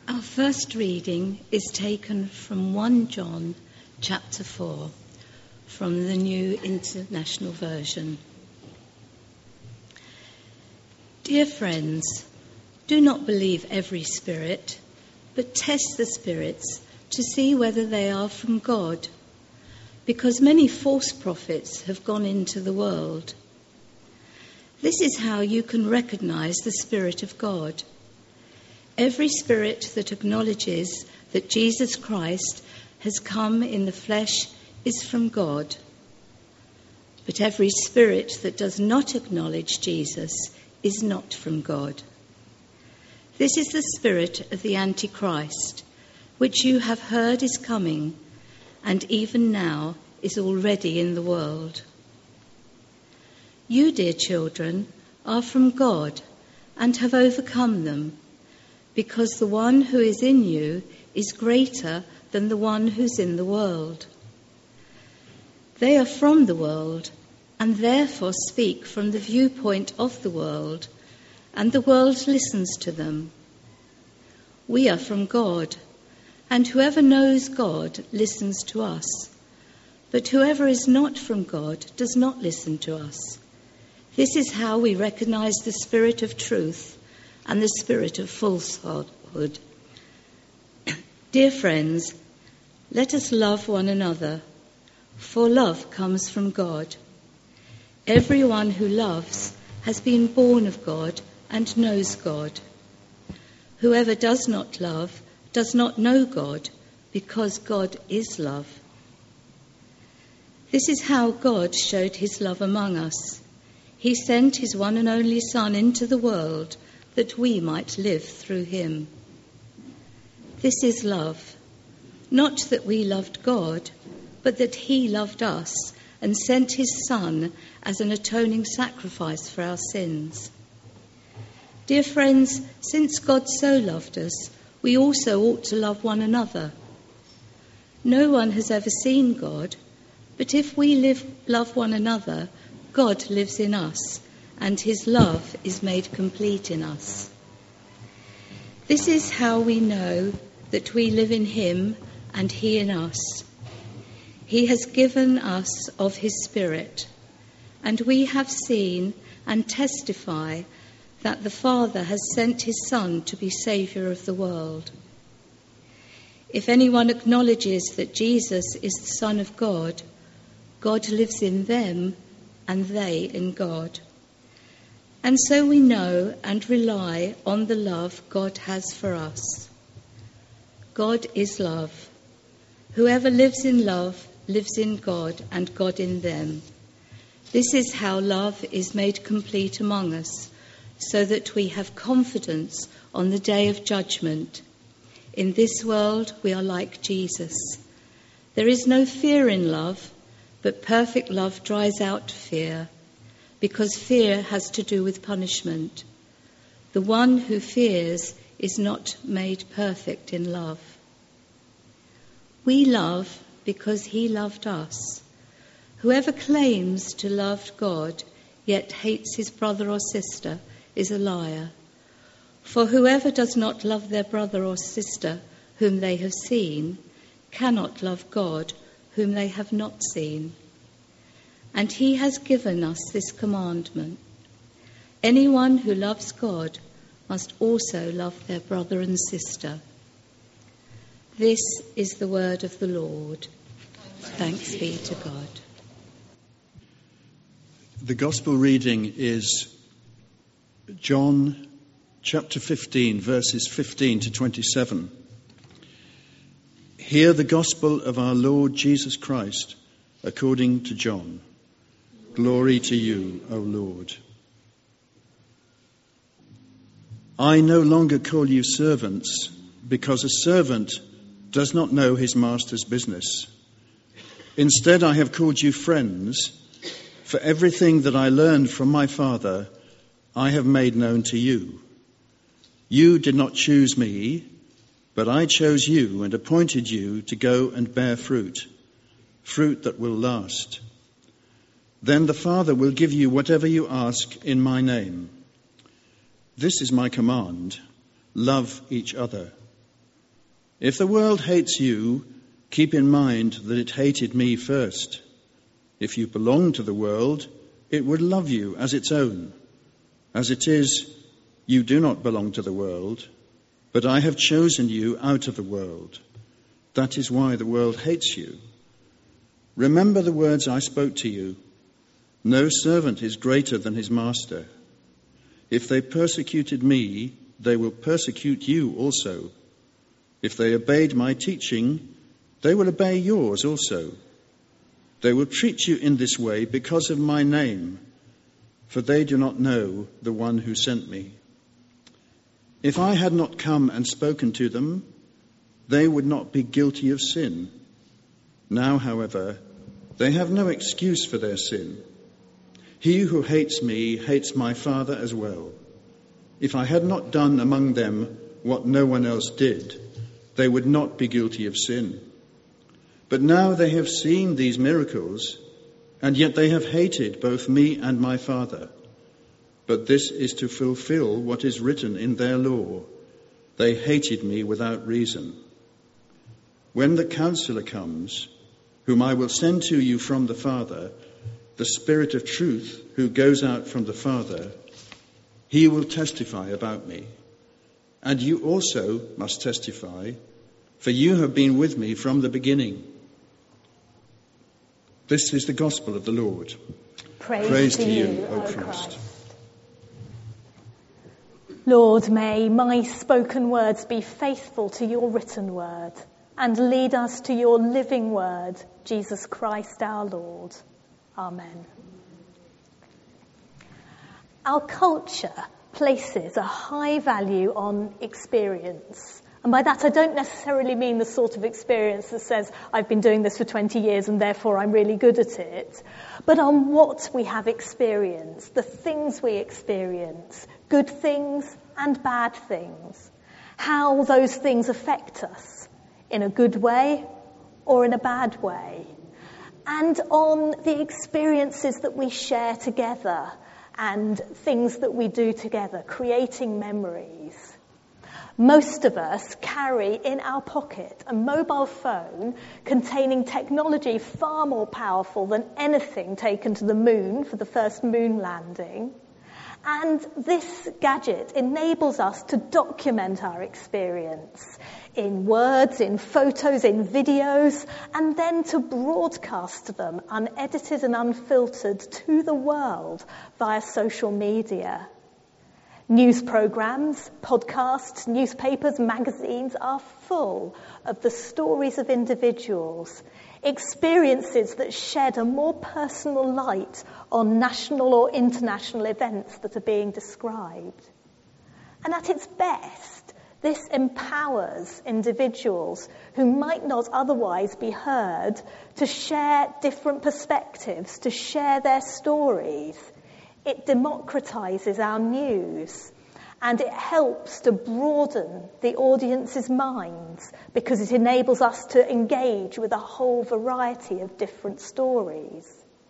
Our first reading is taken from 1 John chapter 4 from the New International Version. Dear friends, do not believe every spirit, but test the spirits to see whether they are from God, because many false prophets have gone into the world. This is how you can recognize the Spirit of God. Every spirit that acknowledges that Jesus Christ has come in the flesh is from God. But every spirit that does not acknowledge Jesus is not from God. This is the spirit of the Antichrist, which you have heard is coming, and even now is already in the world. You, dear children, are from God and have overcome them, because the one who is in you is greater than the one who's in the world. They are from the world and therefore speak from the viewpoint of the world, and the world listens to them. We are from God, and whoever knows God listens to us. But whoever is not from God does not listen to us. This is how we recognize the spirit of truth and the spirit of falsehood. Dear friends, let us love one another, for love comes from God. Everyone who loves has been born of God and knows God. Whoever does not love does not know God, because God is love. This is how God showed his love among us. He sent his one and only Son into the world that we might live through him. This is love, not that we loved God, but that he loved us and sent his Son as an atoning sacrifice for our sins. Dear friends, since God so loved us, we also ought to love one another. No one has ever seen God, but if we love one another, God lives in us, and his love is made complete in us. This is how we know that we live in him and he in us. He has given us of his Spirit, and we have seen and testify that the Father has sent his Son to be Saviour of the world. If anyone acknowledges that Jesus is the Son of God, God lives in them and they in God. And so we know and rely on the love God has for us. God is love. Whoever lives in love lives in God and God in them. This is how love is made complete among us, so that we have confidence on the day of judgment. In this world we are like Jesus. There is no fear in love, but perfect love drives out fear, because fear has to do with punishment. The one who fears is not made perfect in love. We love because he loved us. Whoever claims to love God yet hates his brother or sister is a liar. For whoever does not love their brother or sister whom they have seen cannot love God whom they have not seen. And he has given us this commandment: anyone who loves God must also love their brother and sister. This is the word of the Lord. Thanks be to God. The gospel reading is John chapter 15, verses 15 to 27. Hear the gospel of our Lord Jesus Christ according to John. Glory to you, O Lord. I no longer call you servants, because a servant does not know his master's business. Instead, I have called you friends, for everything that I learned from my Father I have made known to you. You did not choose me, but I chose you and appointed you to go and bear fruit, fruit that will last. Then the Father will give you whatever you ask in my name. This is my command: love each other. If the world hates you, keep in mind that it hated me first. If you belong to the world, it would love you as its own. As it is, you do not belong to the world, but I have chosen you out of the world. That is why the world hates you. Remember the words I spoke to you. No servant is greater than his master. If they persecuted me, they will persecute you also. If they obeyed my teaching, they will obey yours also. They will treat you in this way because of my name, for they do not know the one who sent me. If I had not come and spoken to them, they would not be guilty of sin. Now, however, they have no excuse for their sin. He who hates me hates my Father as well. If I had not done among them what no one else did, they would not be guilty of sin. But now they have seen these miracles, and yet they have hated both me and my Father. But this is to fulfill what is written in their law. They hated me without reason. When the Counselor comes, whom I will send to you from the Father, the Spirit of truth who goes out from the Father, he will testify about me. And you also must testify, for you have been with me from the beginning. This is the gospel of the Lord. Praise to you, O Christ. Lord, may my spoken words be faithful to your written word and lead us to your living word, Jesus Christ our Lord. Amen. Our culture places a high value on experience. And by that, I don't necessarily mean the sort of experience that says, I've been doing this for 20 years and therefore I'm really good at it, but on what we have experienced, the things we experience, good things and bad things, how those things affect us in a good way or in a bad way, and on the experiences that we share together and things that we do together, creating memories. Most of us carry in our pocket a mobile phone containing technology far more powerful than anything taken to the moon for the first moon landing. And this gadget enables us to document our experience in words, in photos, in videos, and then to broadcast them unedited and unfiltered to the world via social media. News programs, podcasts, newspapers, magazines are full of the stories of individuals, experiences that shed a more personal light on national or international events that are being described. And at its best, this empowers individuals who might not otherwise be heard to share different perspectives, to share their stories. It democratizes our news, and it helps to broaden the audience's minds because it enables us to engage with a whole variety of different stories.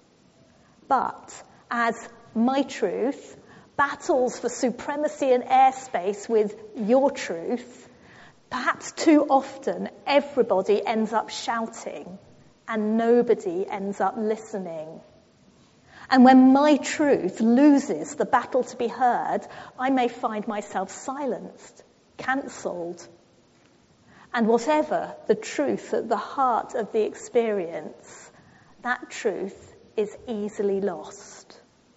But as My Truth battles for supremacy in airspace with Your Truth, perhaps too often everybody ends up shouting and nobody ends up listening. And when my truth loses the battle to be heard, I may find myself silenced, cancelled. And whatever the truth at the heart of the experience, that truth is easily lost.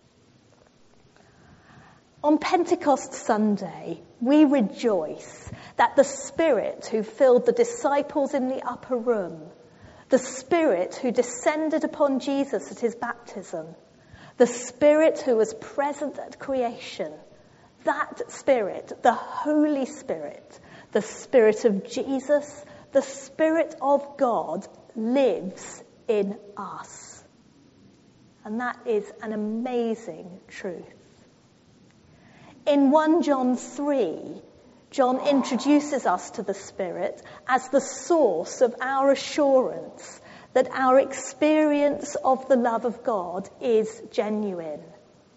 On Pentecost Sunday, we rejoice that the Spirit who filled the disciples in the upper room, the Spirit who descended upon Jesus at his baptism, the Spirit who was present at creation, that Spirit, the Holy Spirit, the Spirit of Jesus, the Spirit of God, lives in us. And that is an amazing truth. In 1 John 3, John introduces us to the Spirit as the source of our assurance that our experience of the love of God is genuine.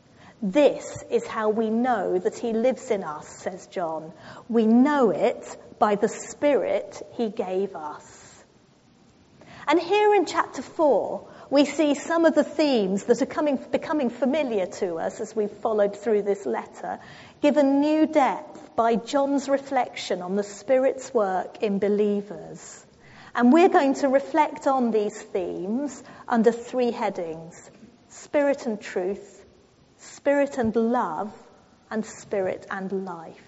This is how we know that he lives in us, says John. We know it by the Spirit he gave us. And here in chapter 4, we see some of the themes that are becoming familiar to us as we've followed through this letter, given new depth by John's reflection on the Spirit's work in believers. And we're going to reflect on these themes under 3 headings: Spirit and truth, Spirit and love, and Spirit and life.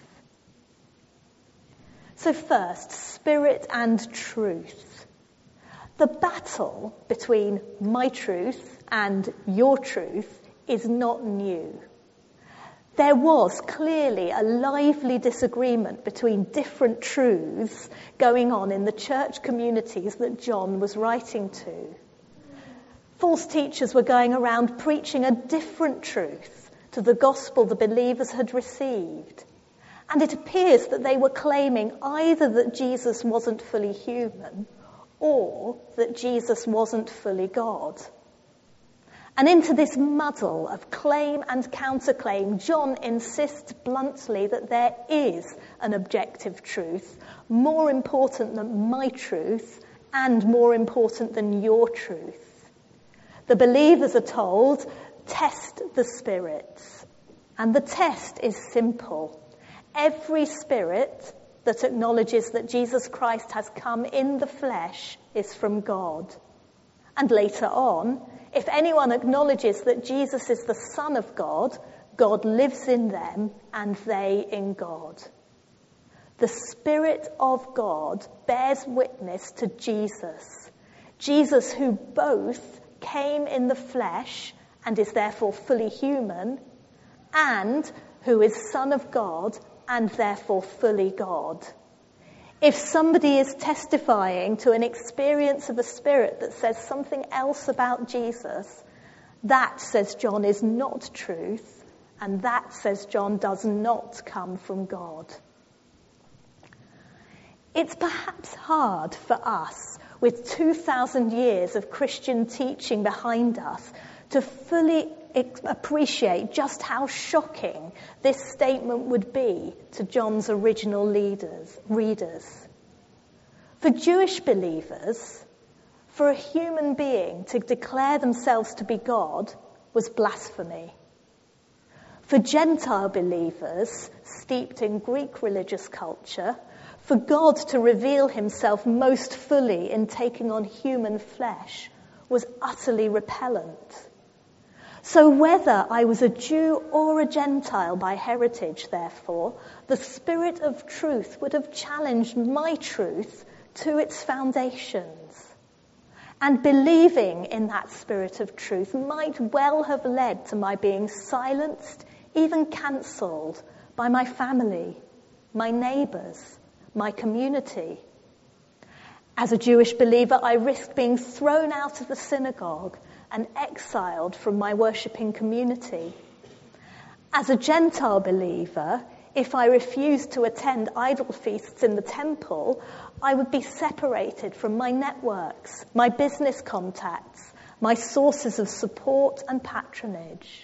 So first, Spirit and truth. The battle between my truth and your truth is not new. There was clearly a lively disagreement between different truths going on in the church communities that John was writing to. False teachers were going around preaching a different truth to the gospel the believers had received. And it appears that they were claiming either that Jesus wasn't fully human or that Jesus wasn't fully God. And into this muddle of claim and counterclaim, John insists bluntly that there is an objective truth, more important than my truth and more important than your truth. The believers are told, test the spirits. And the test is simple. Every spirit that acknowledges that Jesus Christ has come in the flesh is from God. And later on, if anyone acknowledges that Jesus is the Son of God, God lives in them and they in God. The Spirit of God bears witness to Jesus. Jesus, who both came in the flesh and is therefore fully human, and who is Son of God and therefore fully God. If somebody is testifying to an experience of the Spirit that says something else about Jesus, that, says John, is not truth, and that, says John, does not come from God. It's perhaps hard for us, with 2,000 years of Christian teaching behind us, to fully appreciate just how shocking this statement would be to John's original readers. For Jewish believers, for a human being to declare themselves to be God was blasphemy. For Gentile believers, steeped in Greek religious culture, for God to reveal himself most fully in taking on human flesh was utterly repellent. So whether I was a Jew or a Gentile by heritage, therefore, the Spirit of truth would have challenged my truth to its foundations. And believing in that Spirit of truth might well have led to my being silenced, even cancelled, by my family, my neighbours, my community. As a Jewish believer, I risked being thrown out of the synagogue and exiled from my worshipping community. As a Gentile believer, if I refused to attend idol feasts in the temple, I would be separated from my networks, my business contacts, my sources of support and patronage.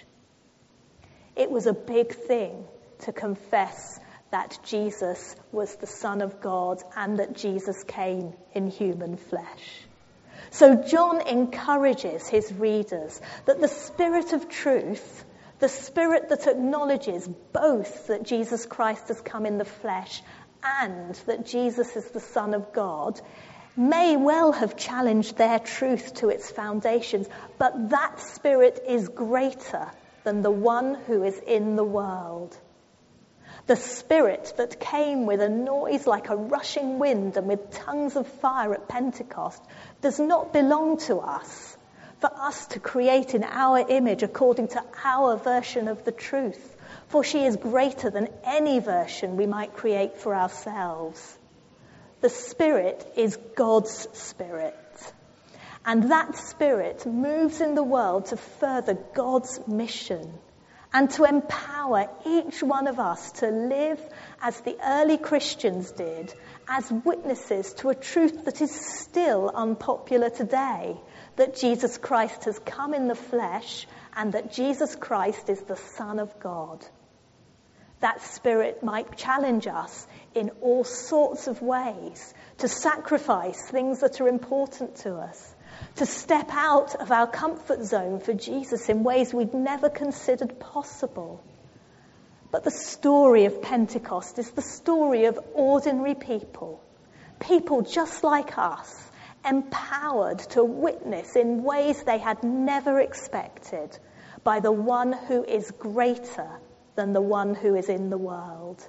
It was a big thing to confess that Jesus was the Son of God and that Jesus came in human flesh. So John encourages his readers that the Spirit of truth, the Spirit that acknowledges both that Jesus Christ has come in the flesh and that Jesus is the Son of God, may well have challenged their truth to its foundations, but that Spirit is greater than the one who is in the world. The Spirit that came with a noise like a rushing wind and with tongues of fire at Pentecost does not belong to us, for us to create in our image according to our version of the truth, for she is greater than any version we might create for ourselves. The Spirit is God's Spirit, and that Spirit moves in the world to further God's mission and to empower each one of us to live as the early Christians did, as witnesses to a truth that is still unpopular today, that Jesus Christ has come in the flesh and that Jesus Christ is the Son of God. That Spirit might challenge us in all sorts of ways to sacrifice things that are important to us, to step out of our comfort zone for Jesus in ways we'd never considered possible. But the story of Pentecost is the story of ordinary people, people just like us, empowered to witness in ways they had never expected by the one who is greater than the one who is in the world.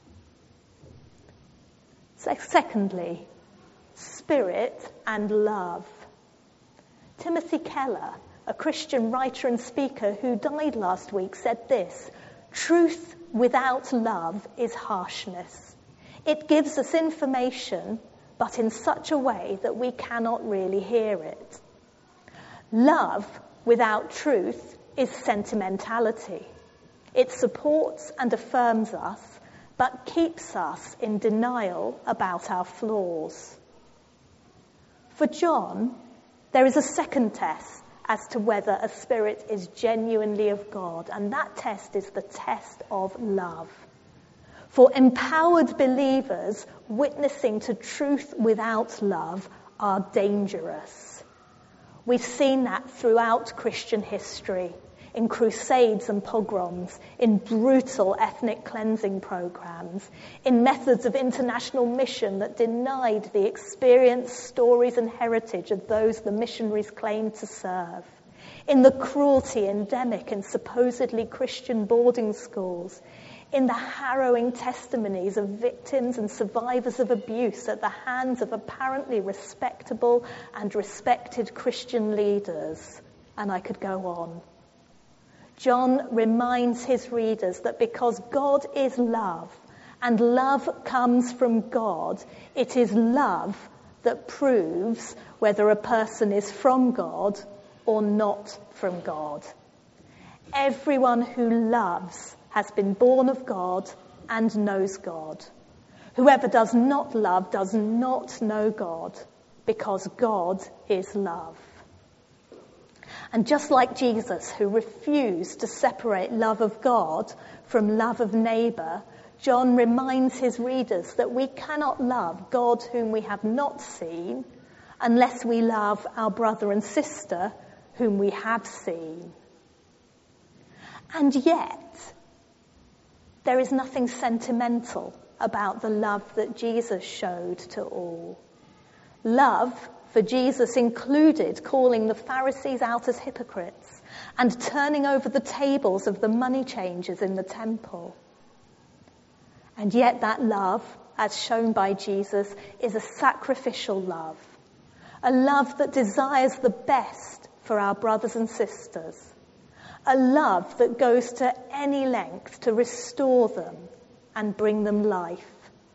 Secondly, Spirit and love. Timothy Keller, a Christian writer and speaker who died last week, said this: "Truth without love is harshness. It gives us information, but in such a way that we cannot really hear it. Love without truth is sentimentality. It supports and affirms us, but keeps us in denial about our flaws." For John, there is a second test as to whether a spirit is genuinely of God, and that test is the test of love. For empowered believers, witnessing to truth without love are dangerous. We've seen that throughout Christian history, in crusades and pogroms, in brutal ethnic cleansing programs, in methods of international mission that denied the experience, stories and heritage of those the missionaries claimed to serve, in the cruelty endemic in supposedly Christian boarding schools, in the harrowing testimonies of victims and survivors of abuse at the hands of apparently respectable and respected Christian leaders, and I could go on. John reminds his readers that because God is love, and love comes from God, it is love that proves whether a person is from God or not from God. Everyone who loves has been born of God and knows God. Whoever does not love does not know God, because God is love. And just like Jesus, who refused to separate love of God from love of neighbour, John reminds his readers that we cannot love God whom we have not seen unless we love our brother and sister whom we have seen. And yet, there is nothing sentimental about the love that Jesus showed to all. Love for Jesus included calling the Pharisees out as hypocrites and turning over the tables of the money changers in the temple. And yet that love, as shown by Jesus, is a sacrificial love, a love that desires the best for our brothers and sisters, a love that goes to any length to restore them and bring them life.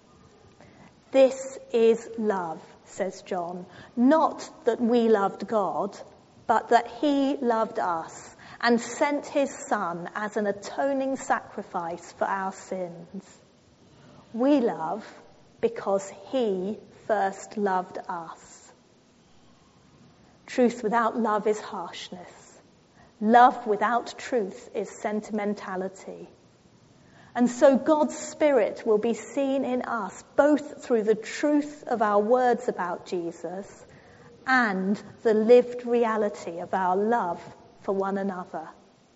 This is love, says John, not that we loved God, but that he loved us and sent his Son as an atoning sacrifice for our sins. We love because he first loved us. Truth without love is harshness. Love without truth is sentimentality. And so God's Spirit will be seen in us, both through the truth of our words about Jesus and the lived reality of our love for one another.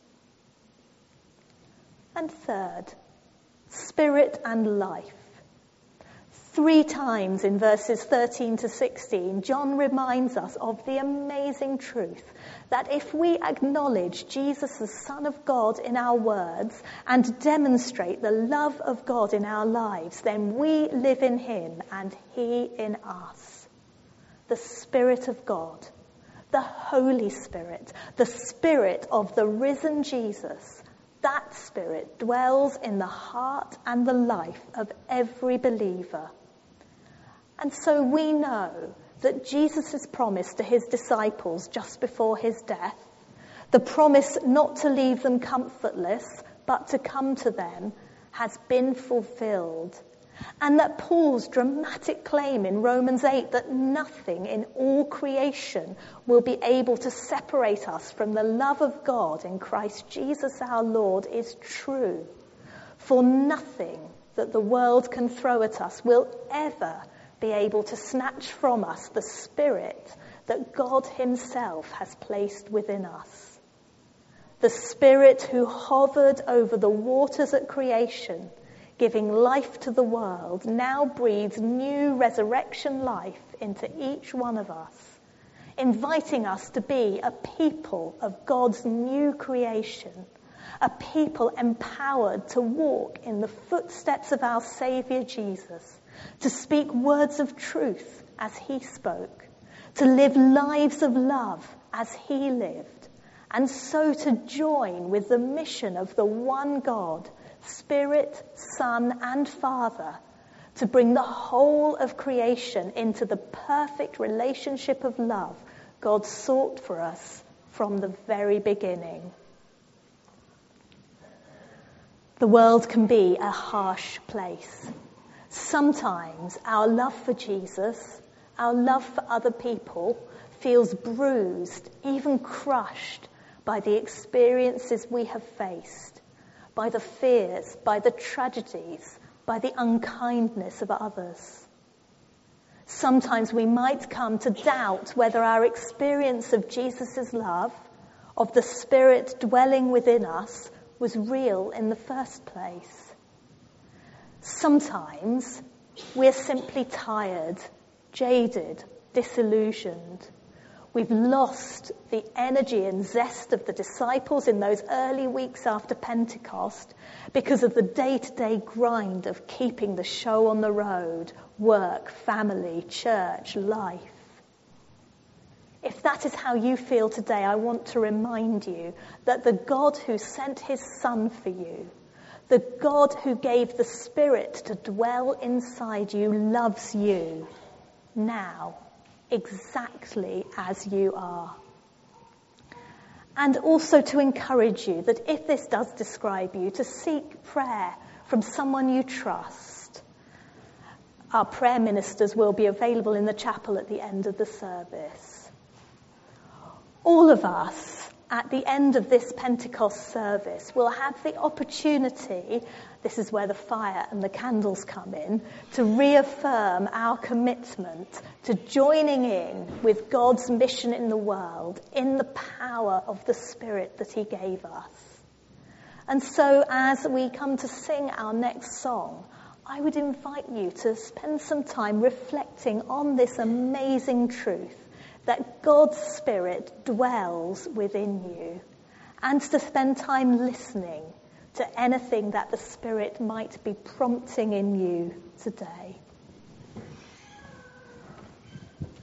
And third, Spirit and life. 3 times in verses 13 to 16, John reminds us of the amazing truth that if we acknowledge Jesus as Son of God in our words and demonstrate the love of God in our lives, then we live in him and he in us. The Spirit of God, the Holy Spirit, the Spirit of the risen Jesus, that Spirit dwells in the heart and the life of every believer. And so we know that Jesus' promise to his disciples just before his death, the promise not to leave them comfortless, but to come to them, has been fulfilled. And that Paul's dramatic claim in Romans 8 that nothing in all creation will be able to separate us from the love of God in Christ Jesus our Lord is true. For nothing that the world can throw at us will ever be able to snatch from us the Spirit that God himself has placed within us. The Spirit who hovered over the waters at creation, giving life to the world, now breathes new resurrection life into each one of us, inviting us to be a people of God's new creation, a people empowered to walk in the footsteps of our Saviour Jesus, to speak words of truth as he spoke, to live lives of love as he lived, and so to join with the mission of the one God, Spirit, Son, and Father, to bring the whole of creation into the perfect relationship of love God sought for us from the very beginning. The world can be a harsh place. Sometimes our love for Jesus, our love for other people, feels bruised, even crushed by the experiences we have faced, by the fears, by the tragedies, by the unkindness of others. Sometimes we might come to doubt whether our experience of Jesus' love, of the Spirit dwelling within us, was real in the first place. Sometimes we're simply tired, jaded, disillusioned. We've lost the energy and zest of the disciples in those early weeks after Pentecost because of the day-to-day grind of keeping the show on the road, work, family, church, life. If that is how you feel today, I want to remind you that the God who sent his Son for you, the God who gave the Spirit to dwell inside you, loves you now, exactly as you are. And also to encourage you that if this does describe you, to seek prayer from someone you trust. Our prayer ministers will be available in the chapel at the end of the service. All of us, at the end of this Pentecost service, will have the opportunity, this is where the fire and the candles come in, to reaffirm our commitment to joining in with God's mission in the world in the power of the Spirit that he gave us. And so as we come to sing our next song, I would invite you to spend some time reflecting on this amazing truth that God's Spirit dwells within you, and to spend time listening to anything that the Spirit might be prompting in you today.